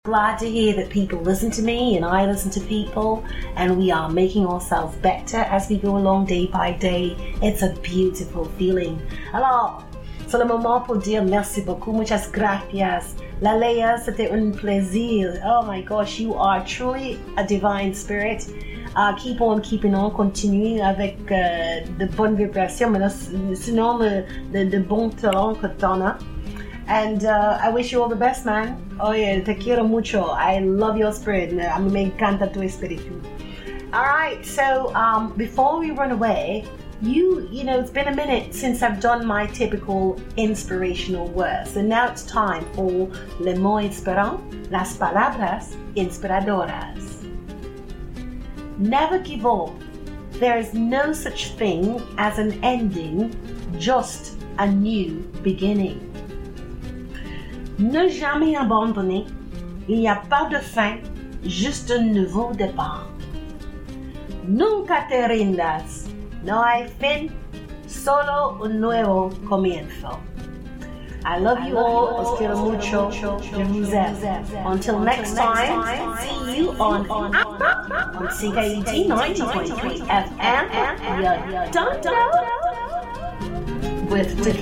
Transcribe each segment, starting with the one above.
Glad to hear that people listen to me and I listen to people, and we are making ourselves better as we go along day by day. It's a beautiful feeling. Alors, c'est le moment pour dire merci beaucoup, muchas gracias. La Leia, c'était un plaisir. Oh my gosh, you are truly a divine spirit. Keep on keeping on, continuez avec de bonnes vibrations, mais là, sinon de bons talents que t'en as. And I wish you all the best, man. Oye, te quiero mucho. I love your spirit. A mí me encanta tu espíritu. All right, so before we run away, you know, it's been a minute since I've done my typical inspirational words. And now it's time for Le Mot Inspirant, las palabras inspiradoras. Never give up. There is no such thing as an ending, just a new beginning. Ne jamais abandonner. Il n'y a pas de fin, juste un nouveau départ. Nunca te rindas. No hay fin, solo un nuevo comienzo. I love you all. Os quiero mucho. Je vous aime. Until next time, see you on CKET 90.3 FM. You're done with the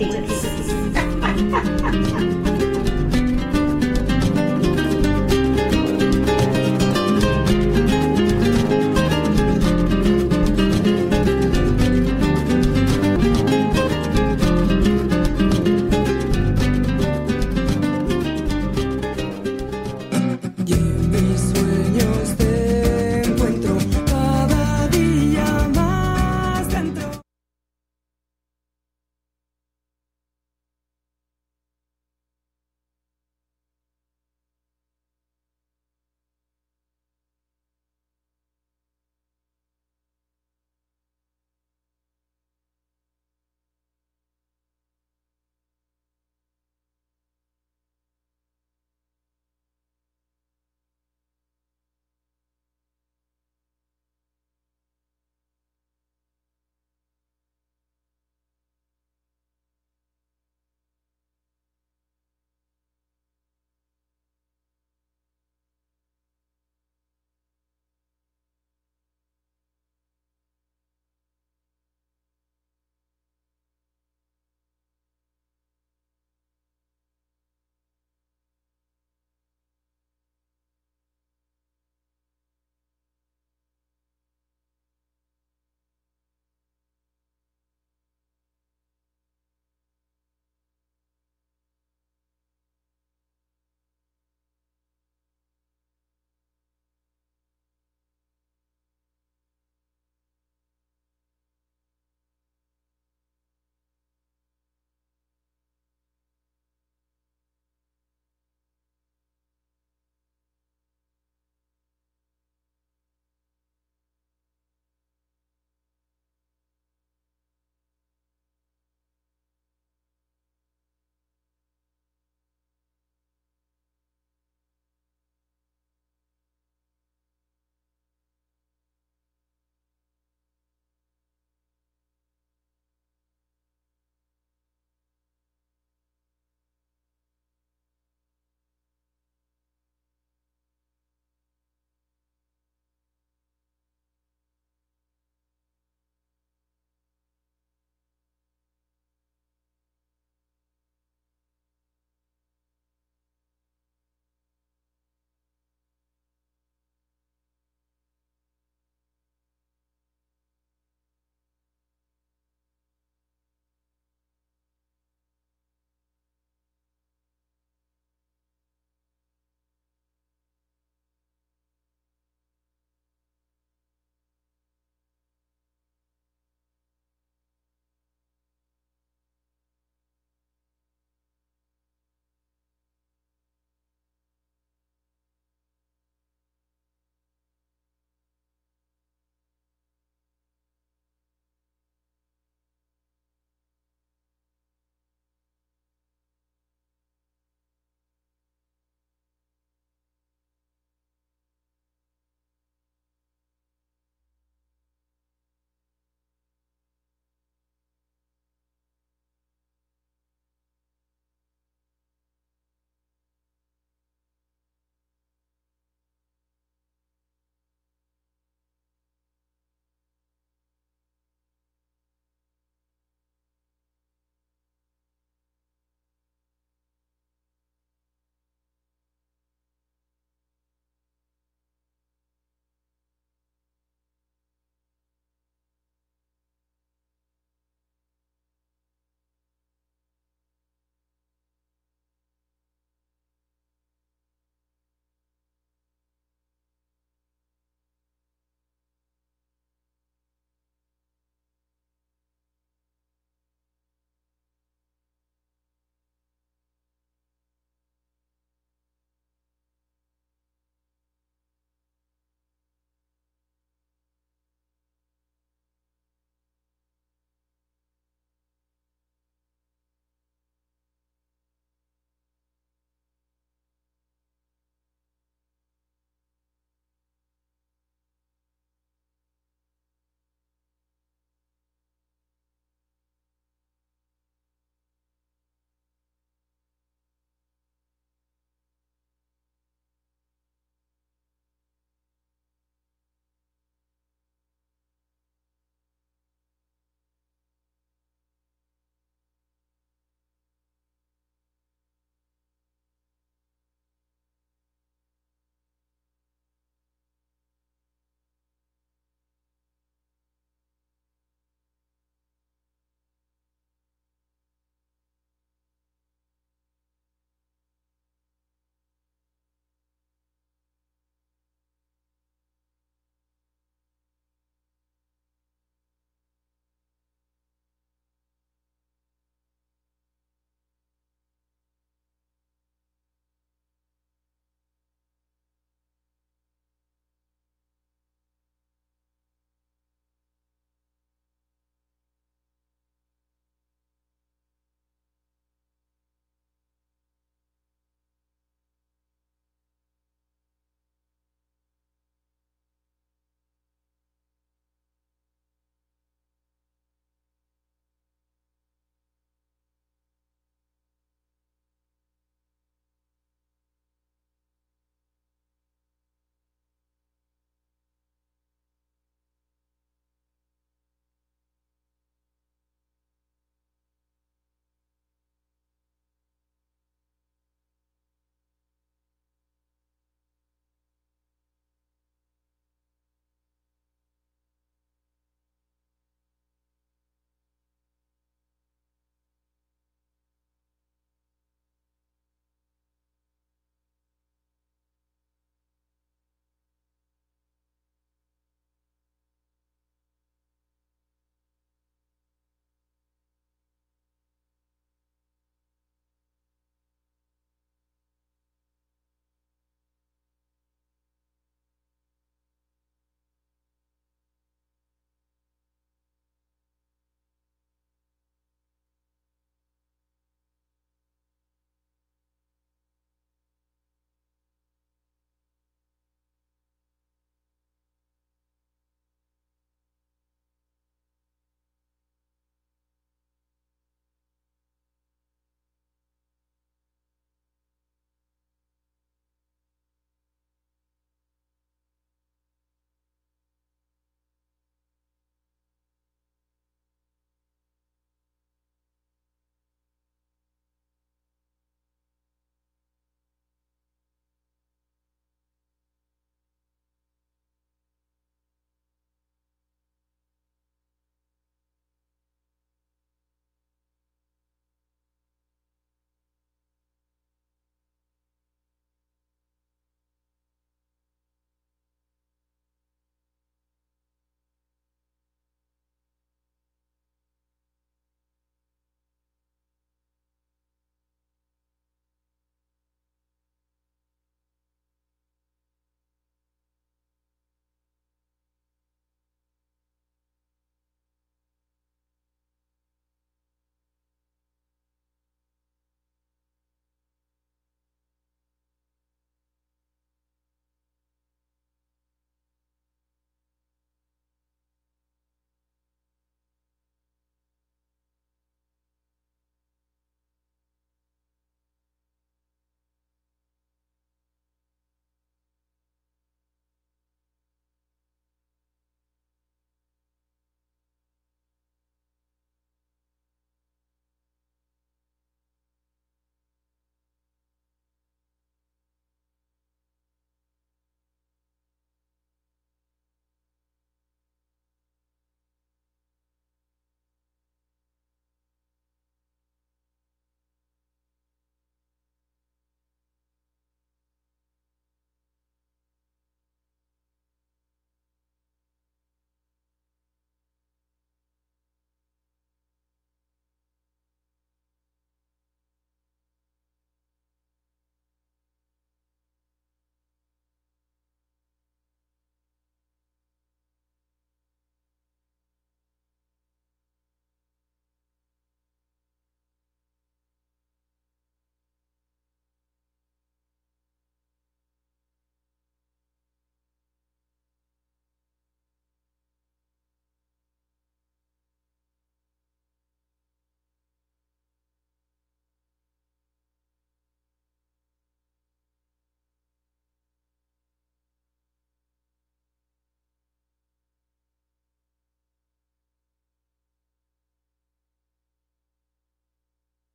kids.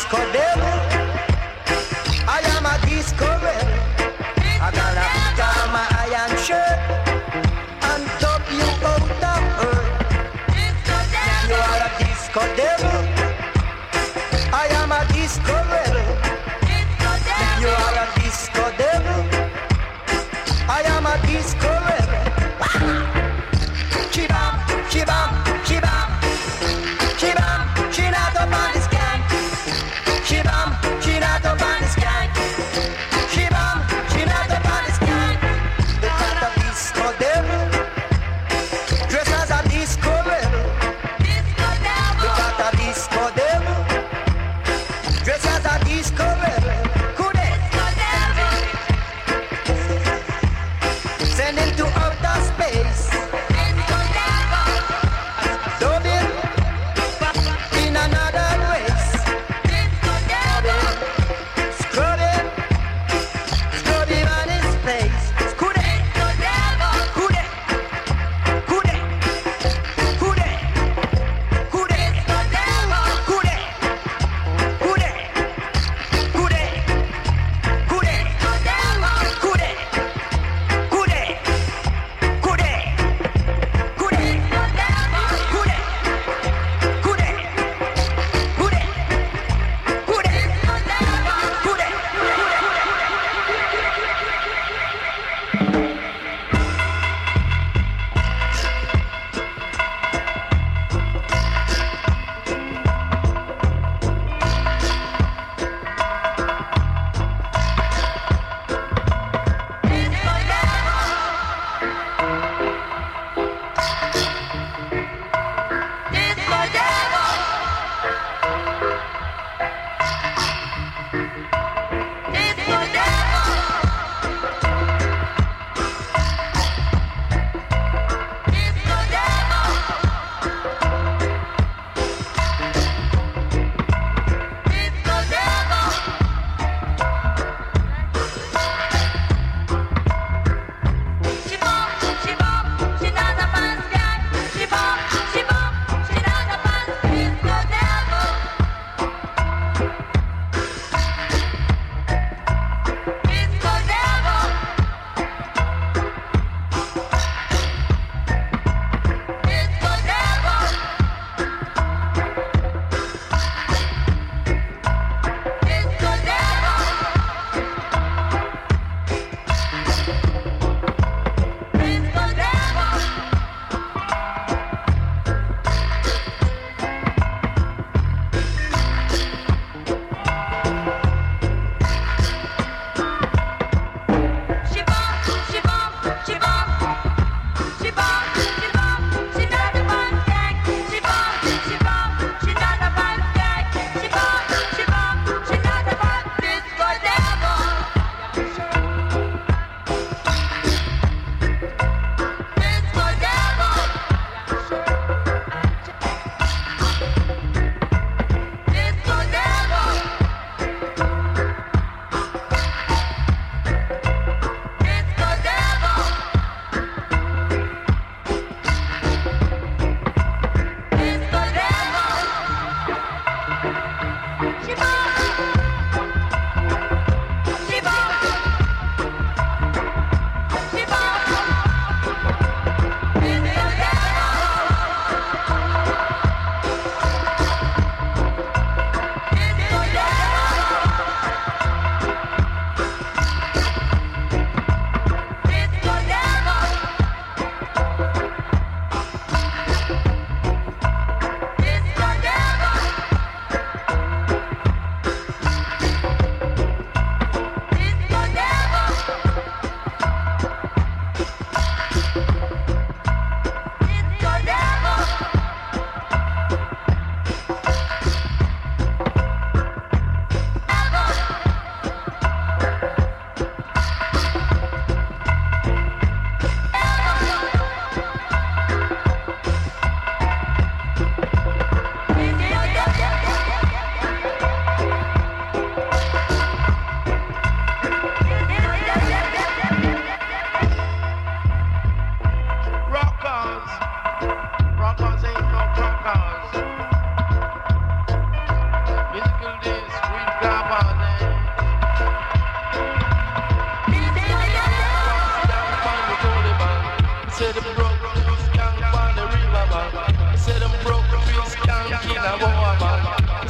disco devil. I am a disco rebel. I gotta put on my iron shirt and dub you out of earth. You are a disco devil. I am a disco rebel. You are a disco devil. I am a disco rebel. Chibam, chibam, chibam, chibam, chinat up on the scan. Chibam, chinat up on the scan. Chibam, chinat up on the scan. They got a disco devil, dressed as a disco rebel. They got a disco devil, dressed as a disco rebel. Sending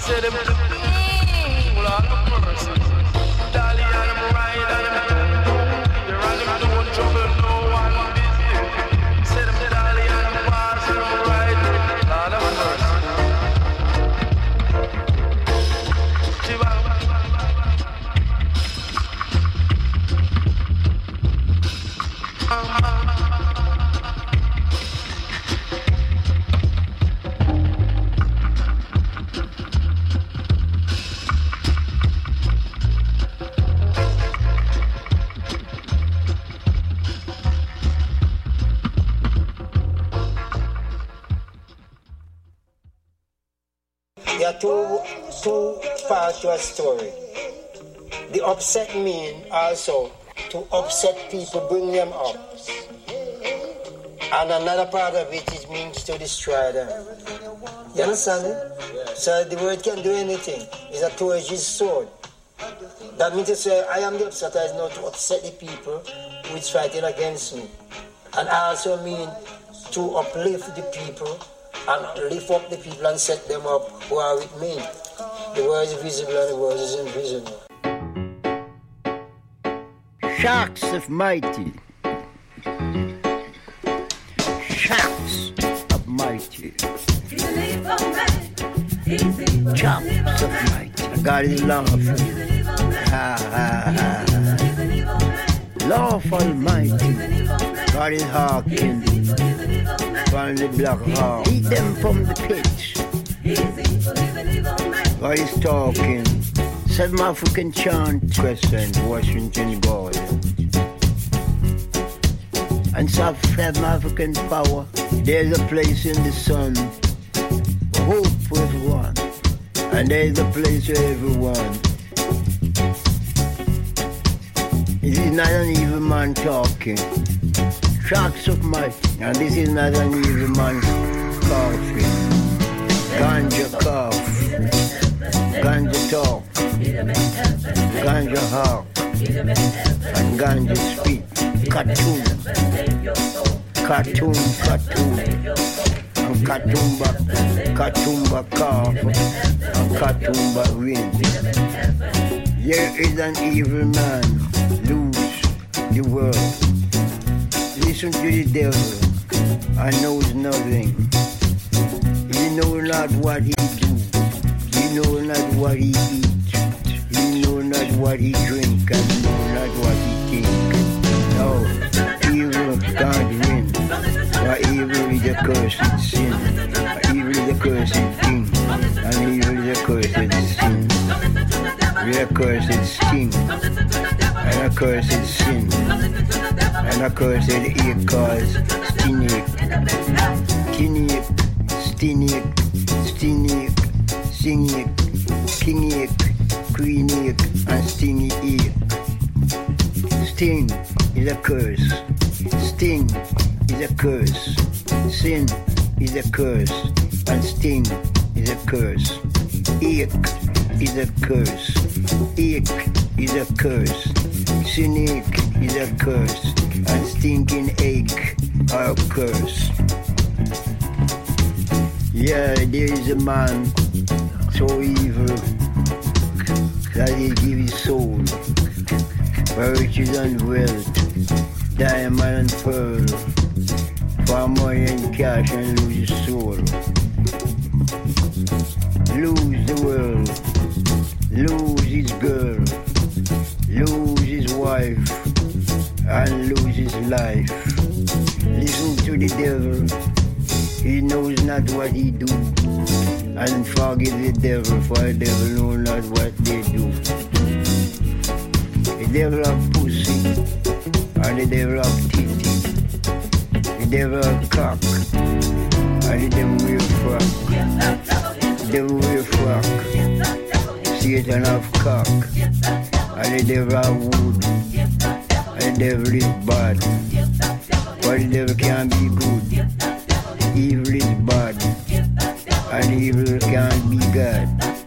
say them, Lord have mercy. Dolly and them ride and them they're and them don't trouble no one busy. Say them Dolly and them pass and them ride, Lord have mercy. Chiba. There are two parts to a story. The upset mean also to upset people, bring them up. And another part of it is means to destroy them. You understand it? Yeah. So the word can do anything. It's a two-edged sword. That means to say, I am the upsetter is not to upset the people who is fighting against me. And I also mean to uplift the people and lift up the people and set them up who are with me. The word is visible and the word is invisible. Sharks of mighty. Sharks of mighty. Chops of mighty. God is laughing. Ha ha ha. Love Almighty. God is hearkening from the black hawk. Eat them from the pit. God is talking. South African chant Crescent, Washington Garden. And South African power. There's a place in the sun. Hope for everyone. And there's a place for everyone. It is not an evil man talking. Sharks of might. And this is not an evil man coughing. Ganja cough. Ganja talk. Ganja hawk. And ganja speak. Cartoon. Cartoon. And Katumba cough. And Katumba win. Here is an evil man. Lose the world. Listen to the devil and knows nothing. He knows not what he do. He knows not what he eat. He knows not what he drink and knows not what he think. No, evil can't win. For evil is a cursed sin. Evil is a cursed thing. And evil is a cursed sin. With a cursed sting. And a cursed sin. And a cursed egg called Stinic, Sinic, Kingic, Queenic, and Stingy egg. Sting is a curse. Sting is a curse. Sin is a curse. And sting is a curse. Egg is a curse. Egg is a curse. Cynic is a curse. And stinking egg are a curse. Yeah, there is a man so evil that he give his soul for riches and wealth, diamond and pearl, for money and cash and lose his soul. Lose the world, lose his girl, lose his wife, and lose his life. Listen to the devil, he knows not what he do. And forgive the devil, for the devil knows not what they do. The devil of pussy, and the devil of titty, the devil of cock, and the devil will frock. The devil will frock, Satan of cock, and the devil of wood, and the devil is bad, but the devil can't be good. Evil is bad, and evil can't be God.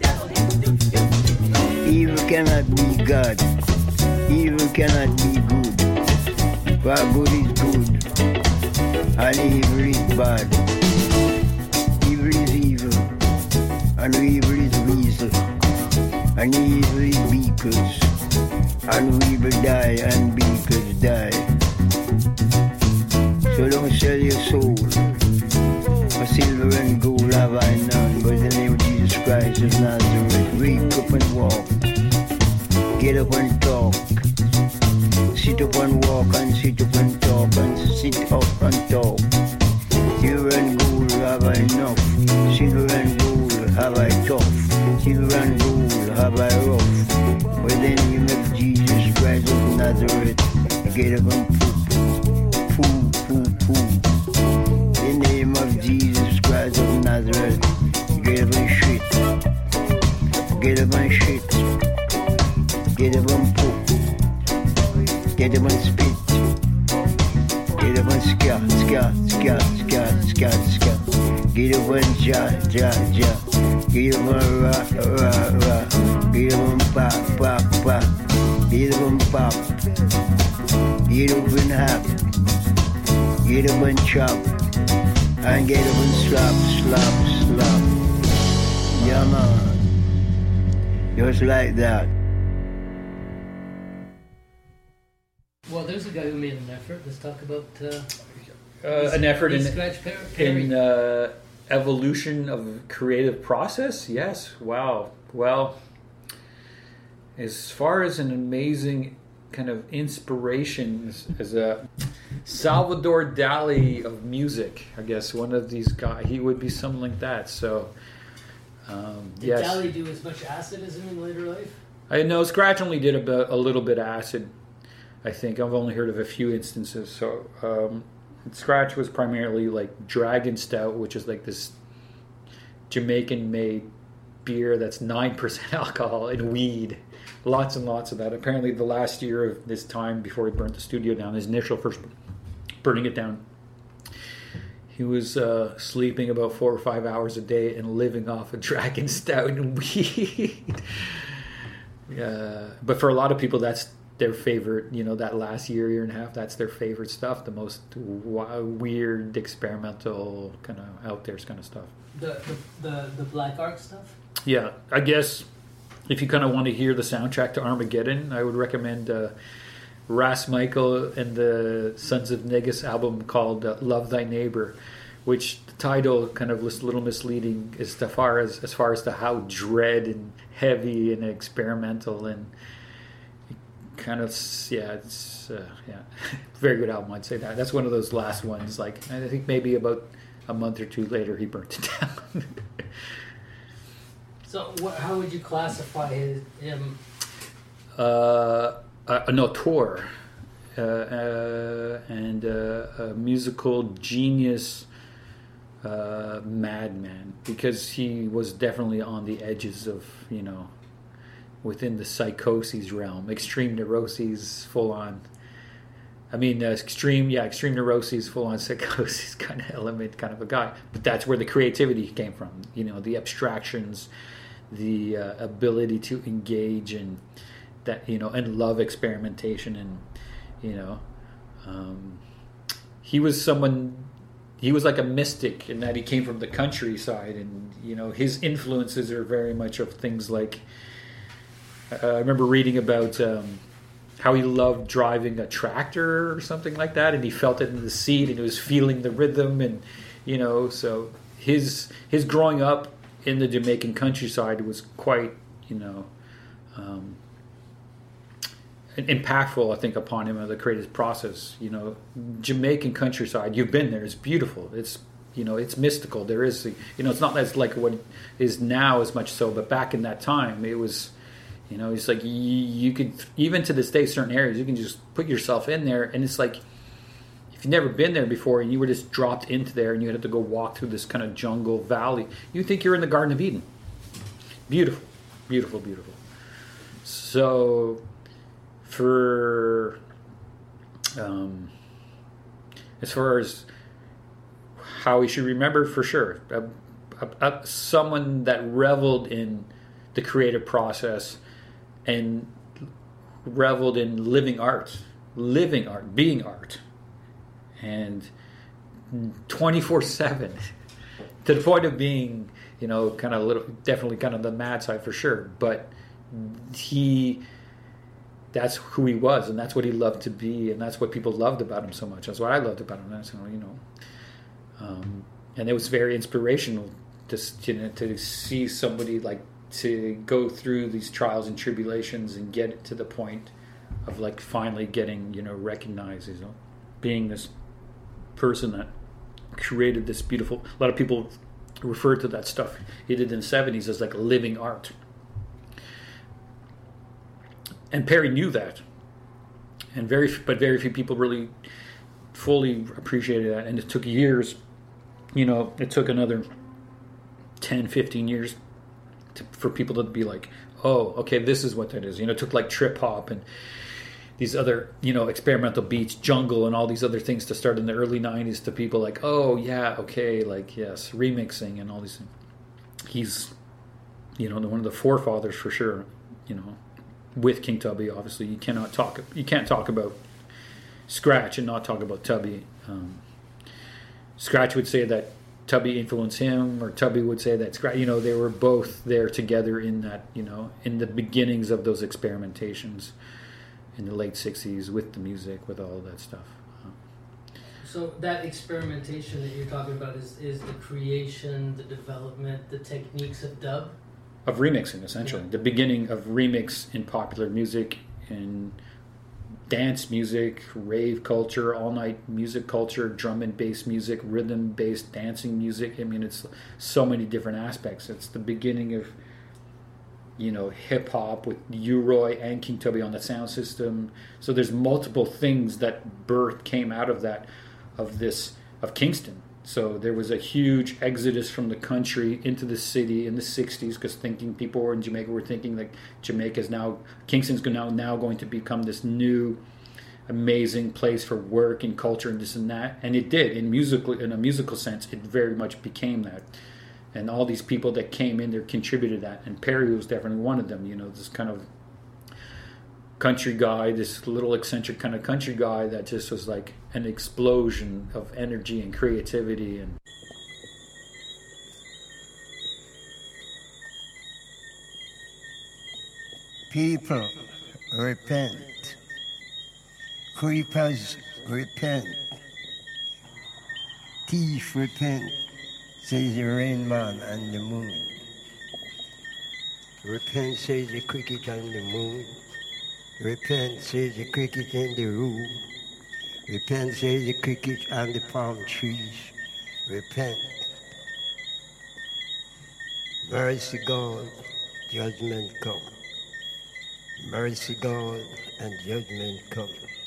Evil cannot be God. Evil cannot be good. For good is good, and evil is bad. Evil is evil, and evil is weasel, and evil is beakers, and we will die, and beakers die. So don't sell your soul for silver and gold have I none, but in the name of Jesus Christ of Nazareth, wake up and walk, get up and talk, sit up and walk, and sit up and talk, and sit up and talk. Silver and gold have I enough, silver and gold have I tough, silver and gold have I rough. But then you make Jesus Christ of Nazareth, get up and poo. In the name of Jesus Christ of Nazareth, get up and shit, get up and shit, get up and poo, get up and spit, get up and scat, get up and ja, get up and ra, get up and pop, get up and pop, get up and hop, get up and chop, and get up and slap. Yeah, man. Just like that. Well, there's a guy who made an effort. Let's talk about an effort in Scratch Perry. evolution of creative process. Yes. Wow. Well, as far as an amazing kind of inspiration as a Salvador Dali of music, I guess one of these guys, he would be something like that. So, Did yes. Dali do as much acid as him in later life? I know Scratch only did a little bit acid. I think I've only heard of a few instances. So Scratch was primarily like Dragon Stout, which is like this Jamaican-made beer that's 9% alcohol and weed. Lots and lots of that. Apparently, the last year of this time before he burnt the studio down, his initial first burning it down, he was sleeping about 4 or 5 hours a day and living off of Dragon Stout and weed. But for a lot of people, that's their favorite, that last year and a half, that's their favorite stuff, the most weird, experimental, kind of out there kind of stuff. The Black Ark stuff? Yeah, I guess if you kind of want to hear the soundtrack to Armageddon, I would recommend Ras Michael and the Sons of Negus album called Love Thy Neighbor, which the title kind of is a little misleading as far as to how dread and heavy and experimental and kind of, it's very good album, I'd say that. That's one of those last ones, like, I think maybe about a month or two later he burnt it down. So how would you classify him? An auteur and a musical genius, madman, because he was definitely on the edges of, within the psychoses realm, extreme neuroses, full on. I mean, extreme neuroses, full on psychosis kind of element, kind of a guy. But that's where the creativity came from. The abstractions, the ability to engage in that, and love experimentation, and he was like a mystic in that he came from the countryside, and his influences are very much of things like. I remember reading about how he loved driving a tractor or something like that, and he felt it in the seat, and he was feeling the rhythm, and so his growing up in the Jamaican countryside was quite impactful, I think, upon him of the creative process. Jamaican countryside, you've been there, it's beautiful, it's it's mystical. There is it's not as like what is now as much so, but back in that time it was. It's like you could, even to this day, certain areas, you can just put yourself in there, and it's like, if you've never been there before and you were just dropped into there and you had to go walk through this kind of jungle valley, you think you're in the Garden of Eden. Beautiful, beautiful, beautiful. So, for, as far as how we should remember, for sure, someone that reveled in the creative process and reveled in living art, being art, and 24/7, to the point of being, you know, kind of definitely kind of the mad side for sure. But that's who he was, and that's what he loved to be, and that's what people loved about him so much. That's what I loved about him. That's, you know, and it was very inspirational to see somebody like to go through these trials and tribulations and get to the point of like finally getting, you know, recognized, you know, being this person that created this beautiful. A lot of people refer to that stuff he did in the 70s as like living art. And Perry knew that, and very few people really fully appreciated that. And it took years, you know, it took another 10, 15 years for people to be like, oh, okay, this is what that is. You know, it took like trip hop and these other, you know, experimental beats, jungle, and all these other things to start in the early 90s to people like, oh, yeah, okay, like, yes, remixing and all these things. He's, you know, one of the forefathers for sure, you know. With King Tubby, obviously, you can't talk about Scratch and not talk about Tubby. Scratch would say that Tubby influenced him, or Tubby would say that Scratch. You know, they were both there together in that. You know, in the beginnings of those experimentations in the late '60s with the music, with all of that stuff. So that experimentation that you're talking about is the creation, the development, the techniques of dub. Of remixing, essentially. Yeah. The beginning of remix in popular music, in dance music, rave culture, all-night music culture, drum and bass music, rhythm-based dancing music. I mean, it's so many different aspects. It's the beginning of, you know, hip-hop with U-Roy and King Tubby on the sound system. So there's multiple things that came out of that, of Kingston. So there was a huge exodus from the country into the city in the 60s because people in Jamaica were thinking like Kingston's now going to become this new amazing place for work and culture and this and that. And it did. In a musical sense, it very much became that. And all these people that came in there contributed that. And Perry was definitely one of them, you know, this kind of country guy, this little eccentric kind of country guy that just was like an explosion of energy and creativity. And people repent, creepers repent, thief repent, says the rain man and the moon. Repent, says the cricket and the moon. Repent, says the cricket in the room. Repent, says the cricket and the palm trees. Repent. Mercy gone, judgment come. Mercy gone and judgment come.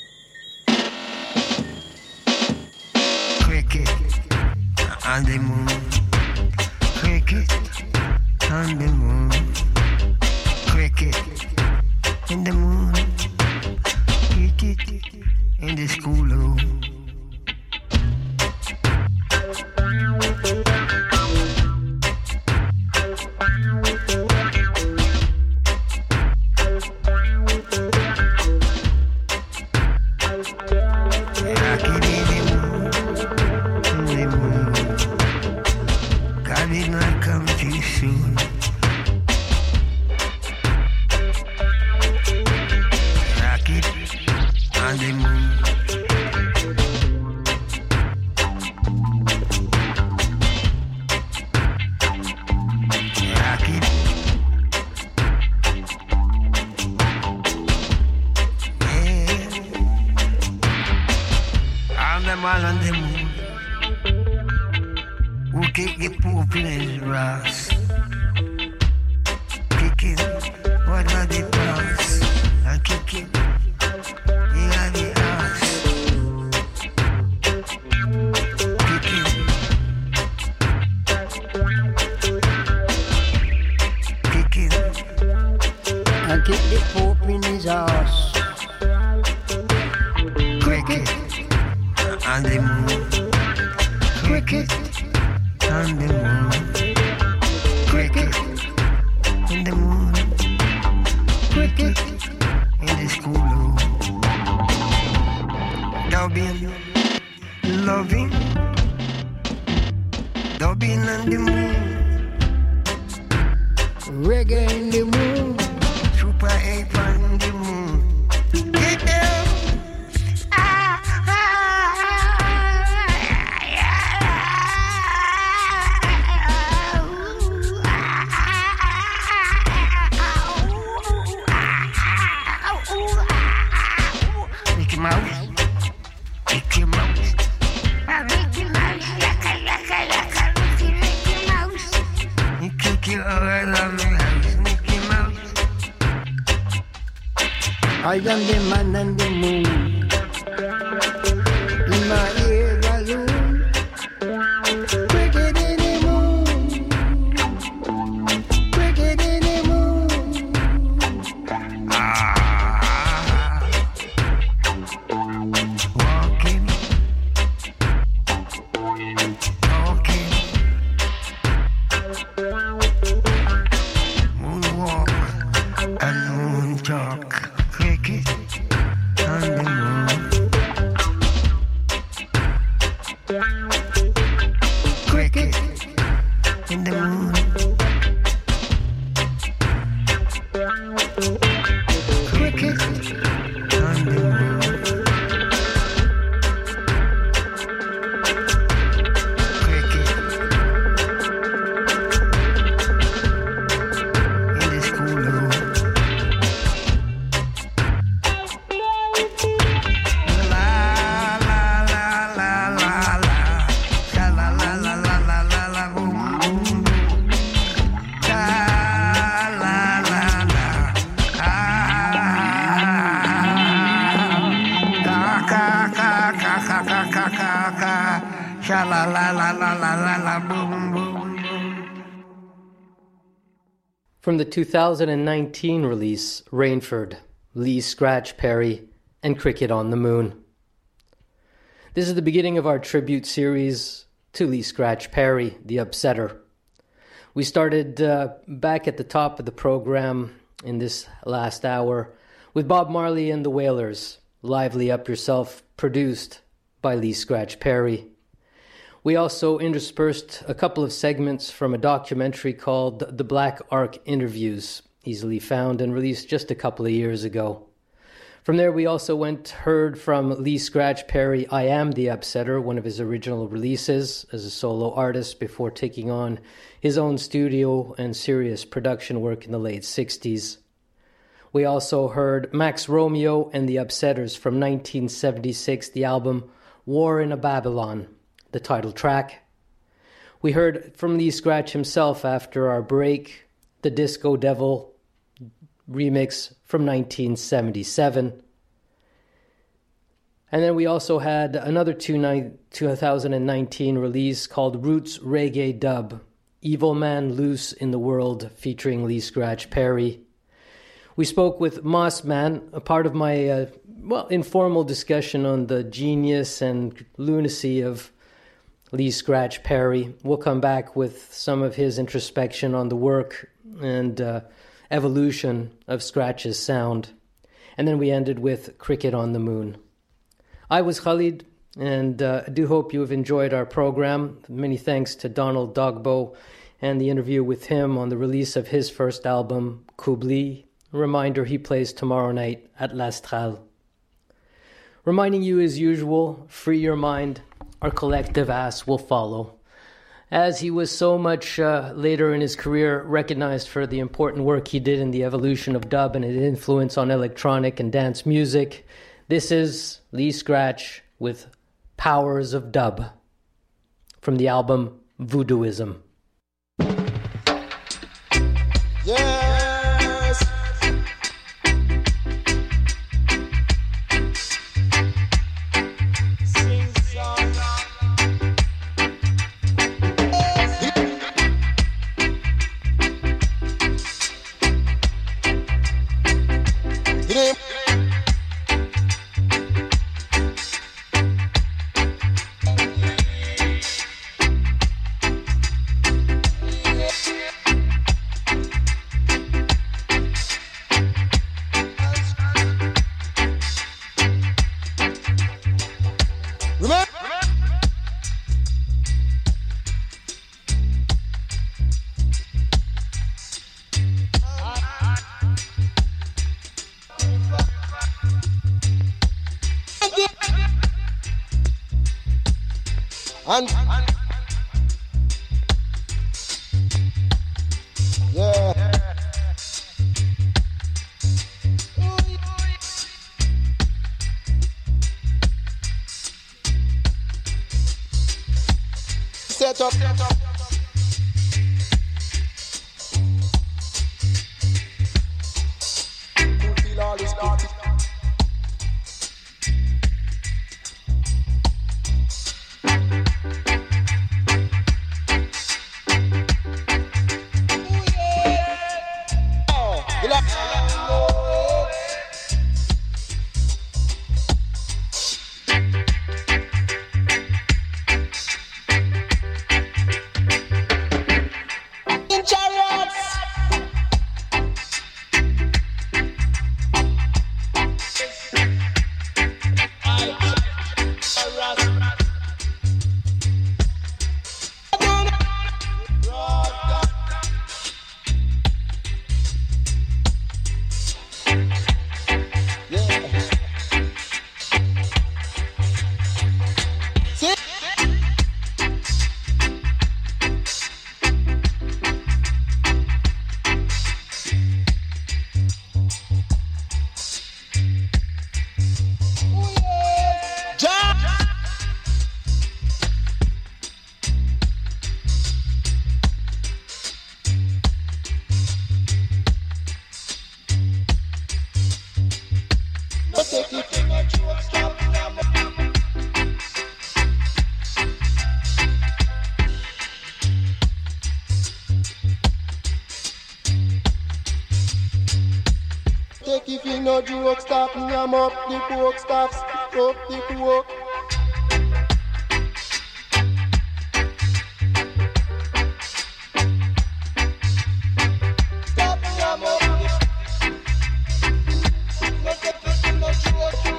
Cricket on the moon. Cricket on the moon. Cricket in the moon. Cricket in the schoolroom. reggae in the moon, Super 8 on the moon. Get down. Mickey Mouse, Mickey Mouse, Mickey Mouse, Mickey Mouse, Mickey all around the house, Mickey Mouse. I am the man on the moon. In my ear balloon, cricket in the moon, cricket in the moon. Walking, talking, moonwalk, and moon talk, cricket on the moon, cricket in the moon, cricket on the moon. Cricket in the schoolroom. La la la la la la, sha la la la la la la la, boom boom boom. La la la la, ka ka ka ka ka ka ka ka, sha la la la la la la la, boom boom boom. From the 2019 release, Rainford, Lee Scratch Perry, and Cricket on the Moon. This is the beginning of our tribute series to Lee Scratch Perry, the Upsetter. We started back at the top of the program in this last hour with Bob Marley and the Wailers, Lively Up Yourself, produced by Lee Scratch Perry. We also interspersed a couple of segments from a documentary called The Black Ark Interviews, easily found and released just a couple of years ago. From there, we also heard from Lee Scratch Perry, I Am the Upsetter, one of his original releases as a solo artist before taking on his own studio and serious production work in the late 60s. We also heard Max Romeo and the Upsetters from 1976, the album War in a Babylon, the title track. We heard from Lee Scratch himself after our break, the Disco Devil remix from 1977. And then we also had another 2019 release called Roots Reggae Dub, Evil Man Loose in the World, featuring Lee Scratch Perry. We spoke with Moss Man, a part of my informal discussion on the genius and lunacy of Lee Scratch Perry. We'll come back with some of his introspection on the work and evolution of Scratch's sound. And then we ended with Cricket on the Moon. I was Khalid, and I do hope you have enjoyed our program. Many thanks to Donald Dogbo and the interview with him on the release of his first album, Kubli. A reminder, he plays tomorrow night at L'Astral. Reminding you as usual, free your mind, our collective ass will follow. As he was so much later in his career recognized for the important work he did in the evolution of dub and its influence on electronic and dance music, this is Lee Scratch with Powers of Dub from the album Voodooism. Yes. Sing song. And yeah. Set up. Feel all this pretty. Take if you no joke, stop and yam up the coke, stop up the coke. Stop and yam up the no take if you no joke.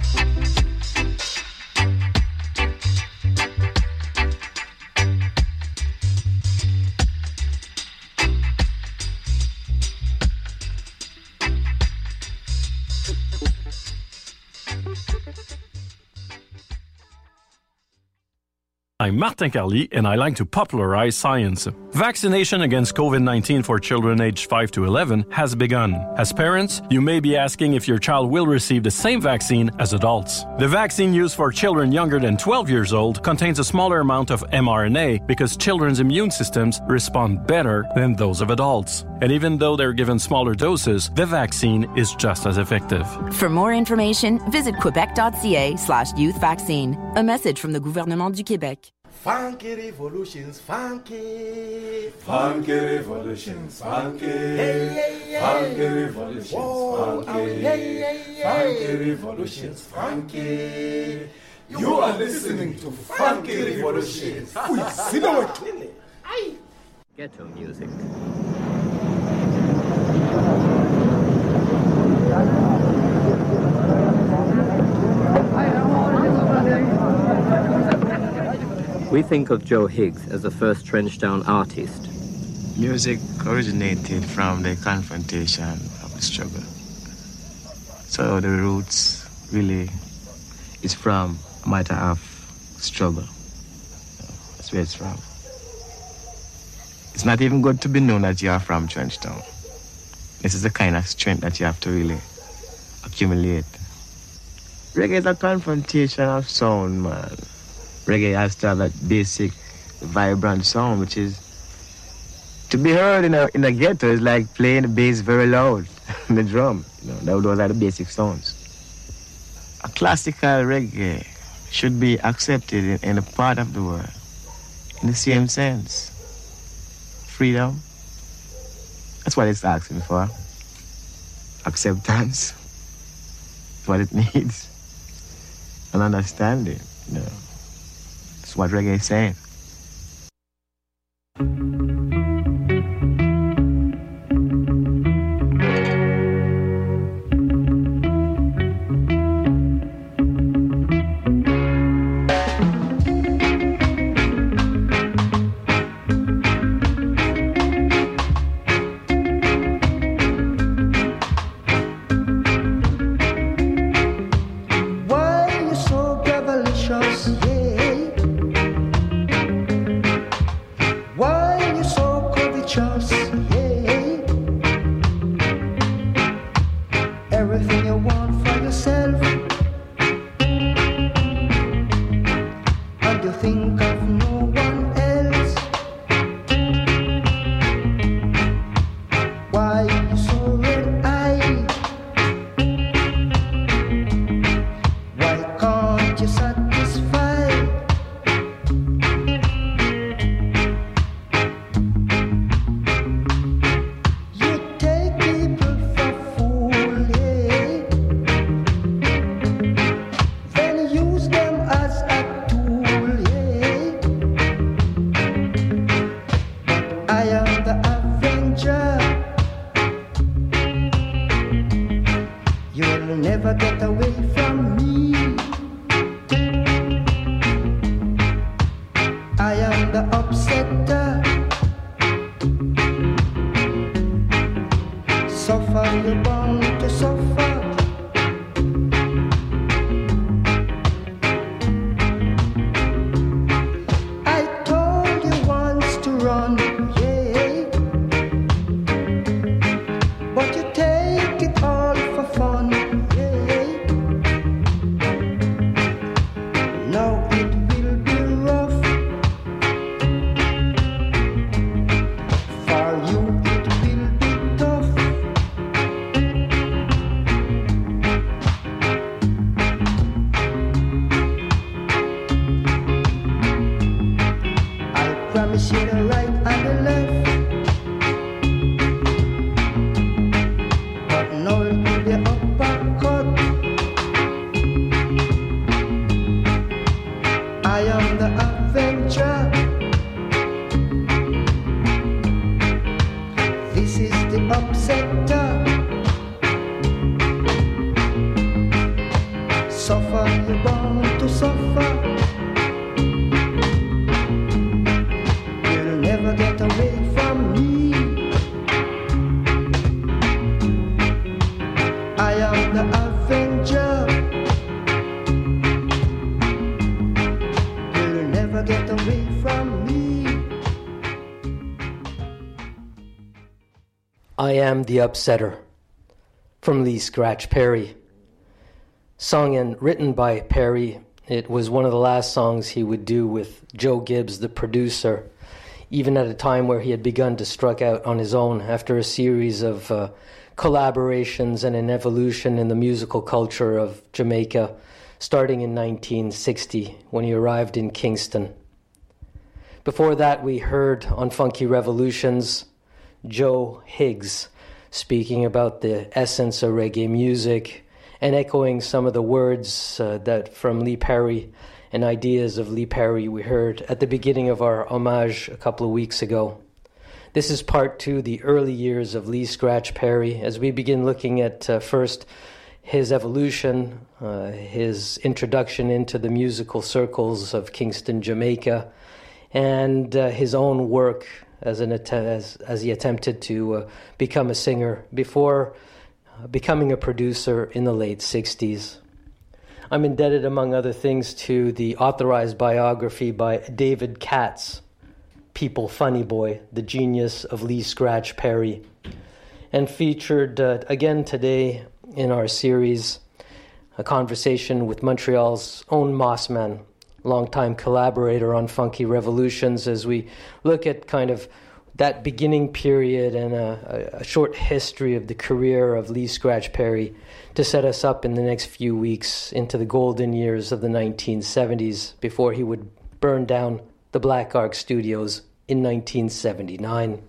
I'm Martin Carly, and I like to popularize science. Vaccination against COVID-19 for children aged 5 to 11 has begun. As parents, you may be asking if your child will receive the same vaccine as adults. The vaccine used for children younger than 12 years old contains a smaller amount of mRNA because children's immune systems respond better than those of adults. And even though they're given smaller doses, the vaccine is just as effective. For more information, visit quebec.ca/youth vaccine. A message from the gouvernement du Québec. Funky revolutions, funky. Funky revolutions, funky. Hey, hey, hey. Funky revolutions, whoa, funky. Hey, hey, hey. Funky revolutions, funky. You are listening to Funky Revolutions. Ghetto music. We think of Joe Higgs as the first trench-town artist. Music originated from the confrontation of the struggle. So the roots really is from a matter of struggle. That's where it's from. It's not even good to be known that you are from Trenchtown. This is the kind of strength that you have to really accumulate. Reggae is a confrontation of sound, man. Reggae has to have that basic, vibrant sound, which is to be heard in a ghetto is like playing the bass very loud, the drum. You know, those are the basic sounds. A classical reggae should be accepted in a part of the world in the same sense. Freedom. That's what it's asking for. Acceptance. That's what it needs. And understanding. You know. That's what reggae is saying. Why you so cavalicious, yeah? everything you want for yourself, and you think of no one else. Why you so red-eyed? Why can't you satisfy? You take people for fool, yeah. Then use them as a tool, yeah. But I am the avenger. You'll never get away from me. I am the upsetter. Suffer, you're bound to suffer. I told you once to run, yeah. But you take it all for fun, yeah. Now it will be rough. For you it will be tough. I promise you the right and the left. But now it will be uppercut. I am the avenger. This is the upsetter. Suffer, you're bound to suffer. You'll never get away from me. I am the avenger. You'll never get away from me. I Am the Upsetter from Lee Scratch Perry. Sung and written by Perry, it was one of the last songs he would do with Joe Gibbs, the producer, even at a time where he had begun to strike out on his own after a series of collaborations and an evolution in the musical culture of Jamaica, starting in 1960 when he arrived in Kingston. Before that, we heard on Funky Revolutions Joe Higgs speaking about the essence of reggae music and echoing some of the words that from Lee Perry and ideas of Lee Perry we heard at the beginning of our homage a couple of weeks ago. This is part 2, the early years of Lee Scratch Perry, as we begin looking at first his evolution, his introduction into the musical circles of Kingston, Jamaica, and his own work as he attempted to become a singer before becoming a producer in the late 60s. I'm indebted, among other things, to the authorized biography by David Katz, People Funny Boy, the genius of Lee Scratch Perry, and featured again today in our series a conversation with Montreal's own Mossman, longtime collaborator on Funky Revolutions, as we look at kind of that beginning period and a short history of the career of Lee Scratch Perry to set us up in the next few weeks into the golden years of the 1970s before he would burn down the Black Ark Studios in 1979.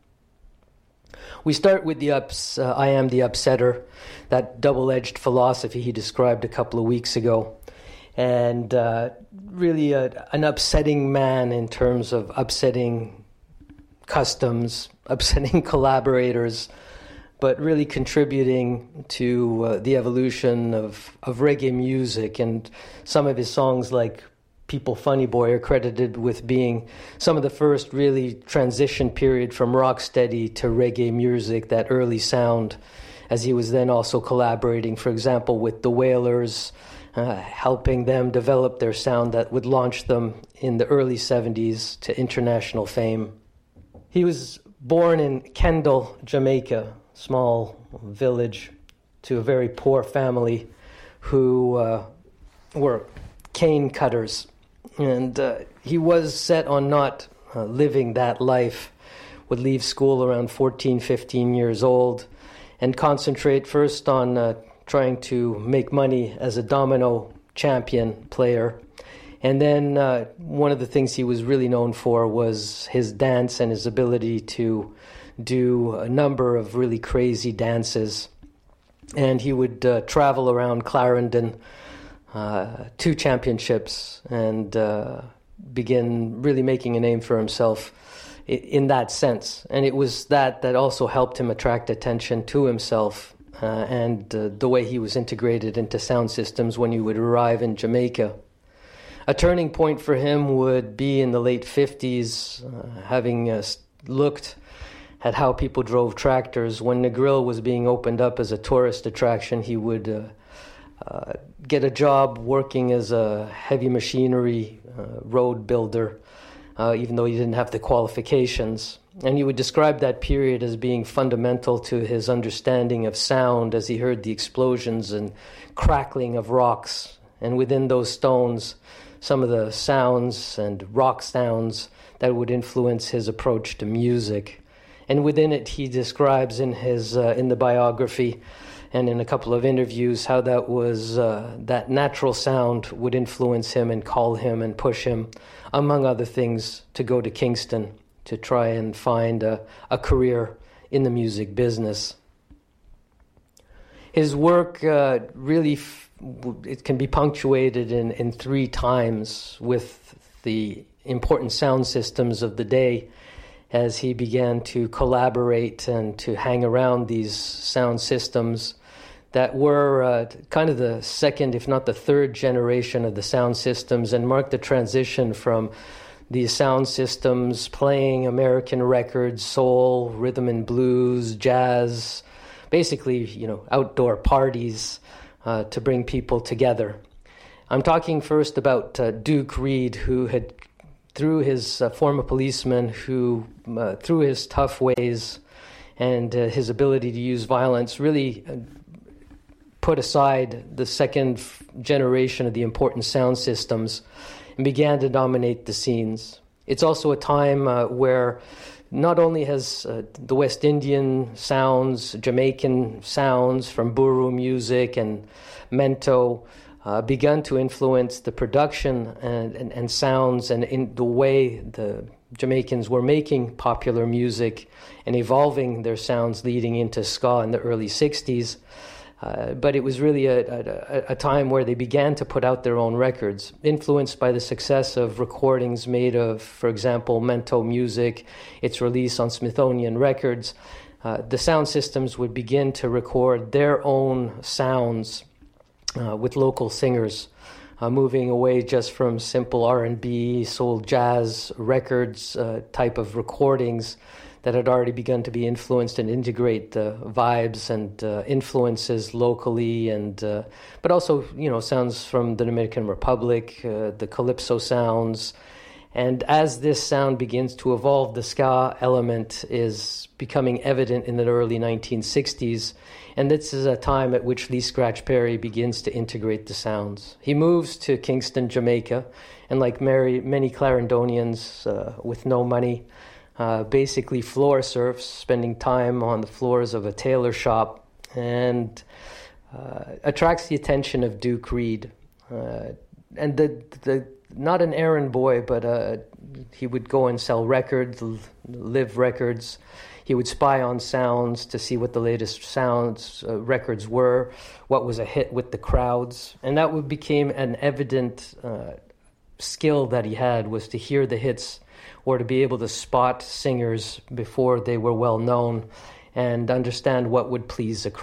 We start with the I Am the Upsetter, that double-edged philosophy he described a couple of weeks ago, and really an upsetting man in terms of upsetting customs, upsetting collaborators, but really contributing to the evolution of reggae music. And some of his songs, like People Funny Boy, are credited with being some of the first really transition period from rocksteady to reggae music, that early sound, as he was then also collaborating, for example, with the Wailers, helping them develop their sound that would launch them in the early 70s to international fame. He was born in Kendall, Jamaica, small village to a very poor family who were cane cutters. And he was set on not living that life, would leave school around 14, 15 years old and concentrate first on trying to make money as a domino champion player. And then one of the things he was really known for was his dance and his ability to do a number of really crazy dances. And he would travel around Clarendon, 2 championships, and begin really making a name for himself in that sense. And it was that also helped him attract attention to himself and the way he was integrated into sound systems when he would arrive in Jamaica. A turning point for him would be in the late 50s, having looked at how people drove tractors. When Negril was being opened up as a tourist attraction, he would get a job working as a heavy machinery road builder, even though he didn't have the qualifications. And he would describe that period as being fundamental to his understanding of sound, as he heard the explosions and crackling of rocks. And within those stones, some of the sounds and rock sounds that would influence his approach to music. And within it, he describes in his in the biography and in a couple of interviews how that was that natural sound would influence him and call him and push him, among other things, to go to Kingston to try and find a career in the music business. His work really it can be punctuated in 3 times with the important sound systems of the day, as he began to collaborate and to hang around these sound systems that were kind of the second, if not the third generation of the sound systems, and marked the transition from these sound systems playing American records, soul, rhythm and blues, jazz, basically, outdoor parties to bring people together. I'm talking first about Duke Reid, who had, through his former policeman, who through his tough ways and his ability to use violence, really put aside the second generation of the important sound systems and began to dominate the scenes. It's also a time where not only has the West Indian sounds, Jamaican sounds from Buru music and Mento begun to influence the production and sounds and in the way the Jamaicans were making popular music and evolving their sounds leading into ska in the early 60s. But it was really a time where they began to put out their own records, influenced by the success of recordings made of, for example, Mento music, its release on Smithsonian Records. The sound systems would begin to record their own sounds with local singers, moving away just from simple R&B, soul jazz records type of recordings that had already begun to be influenced and integrate the vibes and influences locally, and but also sounds from the Dominican Republic, the calypso sounds. And as this sound begins to evolve, the ska element is becoming evident in the early 1960s, and this is a time at which Lee Scratch Perry begins to integrate the sounds. He moves to Kingston, Jamaica, and like many Clarendonians with no money, basically floor surfs, spending time on the floors of a tailor shop, and attracts the attention of Duke Reid. And the not an errand boy, but he would go and sell records, live records. He would spy on sounds to see what the latest sounds records were, what was a hit with the crowds. And that became an evident skill that he had, was to hear the hits or to be able to spot singers before they were well known and understand what would please a crowd.